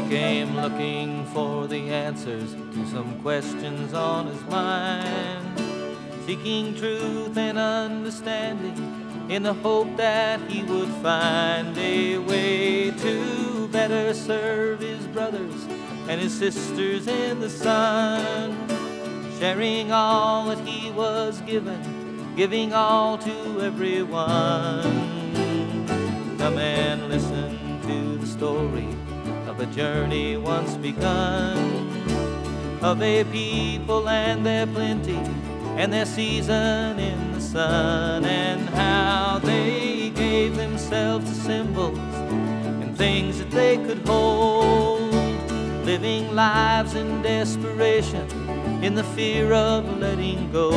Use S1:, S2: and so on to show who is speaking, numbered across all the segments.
S1: came looking for the answers to some questions on his mind, seeking truth and understanding in the hope that he would find a way to better serve his brothers and his sisters in the sun, sharing all that he was given, giving all to everyone. Come and listen to the story of a journey once begun, of a people and their plenty and their season in the sun, and how they gave themselves to symbols and things that they could hold, living lives in desperation, in the fear of letting go.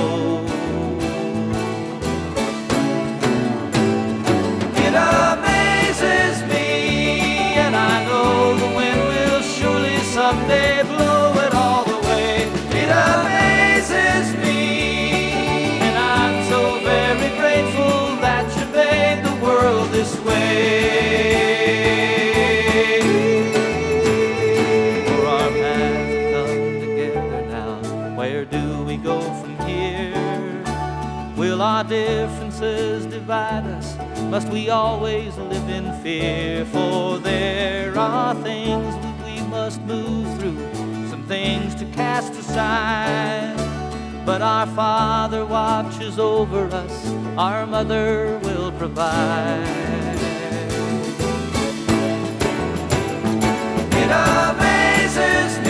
S1: It amazes me, and I know the wind will surely someday blow it all away. It amazes me, and I'm so very grateful that you made the world this way. For our paths have come together now, where do we go from here? Will our differences divide us? Must we always live in fear? For there are things that we must move through, some things to cast aside. But our Father watches over us, our Mother will provide. It amazes me